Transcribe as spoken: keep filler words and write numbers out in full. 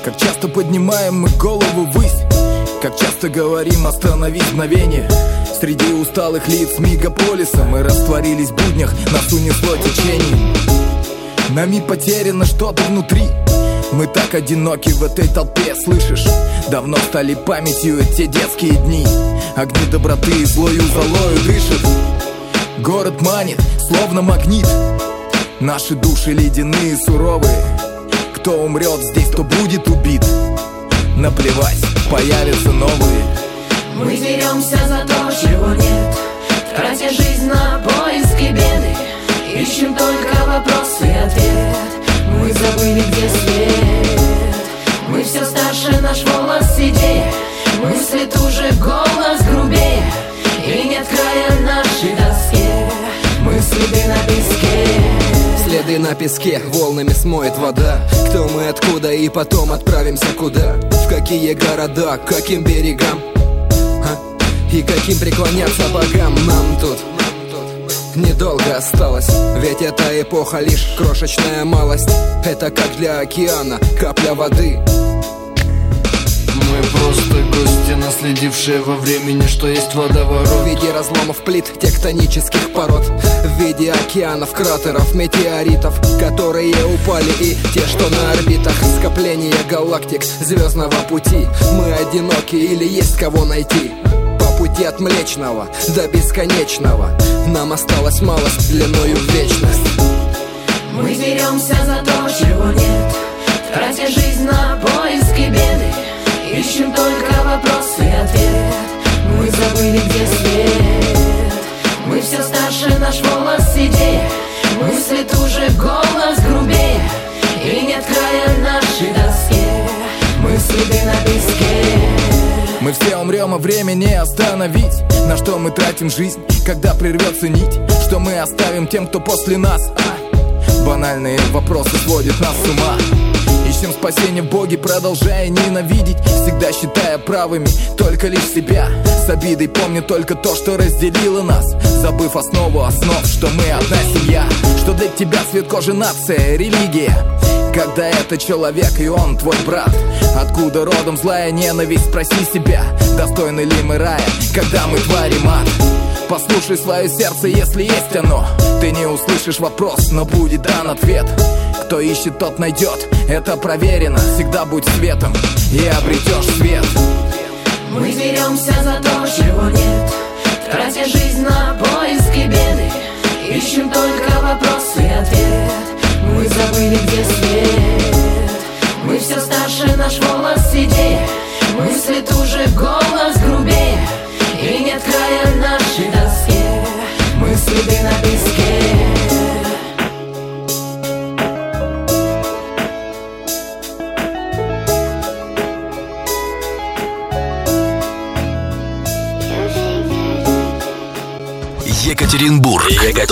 Как часто поднимаем мы голову ввысь, как часто говорим «остановись мгновение». Среди усталых лиц мегаполиса мы растворились в буднях, нас унесло течением. Нами потеряно что-то внутри, мы так одиноки в этой толпе, слышишь? Давно стали памятью те детские дни. Огни доброты злою золою дышат. Город манит, словно магнит. Наши души ледяные, суровые. Кто умрет здесь, то будет убит. Наплевать, появятся новые. Мы деремся за то, чего нет, тратя жизнь на поиски беды. Ищем только вопрос и ответ. Мы забыли, где свет. Мы все старше, наш волос седее. Мысли туже, голос грубее. И нет края нашей доске. Мы следы на песке. Следы на песке волнами смоет вода. Кто мы, откуда и потом отправимся куда? В какие города, к каким берегам? А? И каким преклоняться богам нам тут? Недолго осталось, ведь эта эпоха лишь крошечная малость. Это как для океана капля воды. Мы просто гости, наследившие во времени, что есть водоворот. В виде разломов плит тектонических пород, в виде океанов, кратеров, метеоритов, которые упали, и те, что на орбитах. Скопление галактик звездного пути. Мы одиноки или есть кого найти? Пути от Млечного до бесконечного нам осталось малость длиною в вечность. Мы деремся за то, чего нет, тратя жизнь на поиски беды. Ищем только вопрос и ответ. Мы забыли, где свет. Мы все старше, наш волос седее. Мысли туже, голос грубее. И нет края нашей доске. Мы следы на песке. Мы все умрем, а время не остановить. На что мы тратим жизнь, когда прервется нить? Что мы оставим тем, кто после нас? А? Банальные вопросы сводят нас с ума. Ищем спасение в Боге, продолжая ненавидеть, всегда считая правыми только лишь себя. С обидой помня только то, что разделило нас, забыв основу основ, что мы одна семья. Что для тебя цвет кожи, нация, религия, когда это человек и он твой брат. Откуда родом злая ненависть, спроси себя, достойны ли мы рая, когда мы творим ад. Послушай свое сердце, если есть оно. Ты не услышишь вопрос, но будет дан ответ. Кто ищет, тот найдет, это проверено. Всегда будь светом и обретешь свет. Мы деремся за то, чего нет, тратя жизнь на поиски беды. Ищем только вопрос и ответ. Мы забыли, где свет. Мы все старше, наш волос седее. Мысли туже, голос грубее. И нет края нашей доске. Мы следы на песке. Екатеринбург, Екатеринбург,